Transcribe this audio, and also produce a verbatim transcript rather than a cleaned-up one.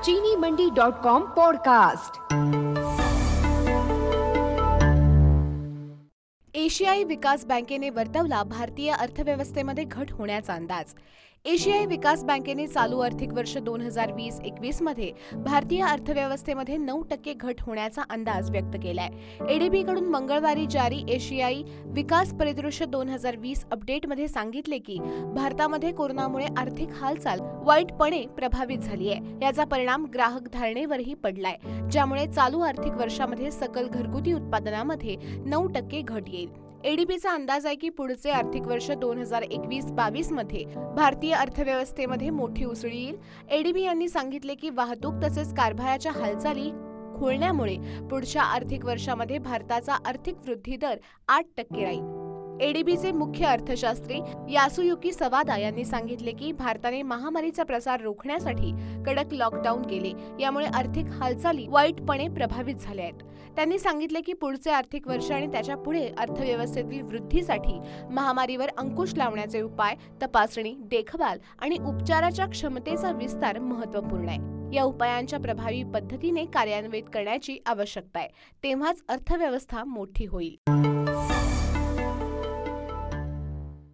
चीनी मंडी dot com podcast. एशियाई विकास बँकेने वर्तवला भारतीय अर्थव्यवस्थेमध्ये घट होण्याचा अंदाज। एशियाई विकास बँकेने चालू आर्थिक वर्ष दोन हजार वीस एकवीस मध्ये भारतीय अर्थव्यवस्थेमध्ये नऊ टक्के घट होण्याचा अंदाज व्यक्त केलाय। एडीबी कडून मंगळवारी जारी एशियाई विकास परिदृश्य दोन हजार वीस अपडेटमध्ये सांगितले की भारतामध्ये कोरोनामुळे आर्थिक हालचाल वाईटपणे प्रभावित झाली आहे। याचा परिणाम ग्राहक धारणेवरही पडलाय, ज्यामुळे चालू आर्थिक वर्षामध्ये सकल घरगुती उत्पादनामध्ये नऊ टक्के घट येईल। एडीबीचा अंदाज आहे की पुढचे आर्थिक वर्ष दोन हजार एकवीस बावीस मध्ये भारतीय अर्थव्यवस्थेमध्ये मोठी उसळी येईल। एडीबी यांनी सांगितले की वाहतूक तसेच कारभाराच्या हालचाली खुळण्यामुळे पुढच्या आर्थिक वर्षामध्ये भारताचा आर्थिक वृद्धी दर आठ टक्के राहील। एडीबीचे मुख्य अर्थशास्त्री यासुयुकी सवादा यांनी सांगितले की भारताने महामारीचा प्रसार रोखण्यासाठी कडक लॉकडाऊन केले, यामुळे आर्थिक हालचाली वाईटपणे प्रभावित झाल्या आहेत। त्यांनी सांगितले की पुढचे आर्थिक वर्ष आणि त्याच्या पुढे अर्थव्यवस्थेतील वृद्धीसाठी महामारीवर अंकुश लावण्याचे उपाय, तपासणी, देखभाल आणि उपचाराच्या क्षमतेचा विस्तार महत्त्वपूर्ण आहे। या उपायांच्या प्रभावी पद्धतीने कार्यान्वित करण्याची आवश्यकता आहे, तेव्हाच अर्थव्यवस्था मोठी होईल।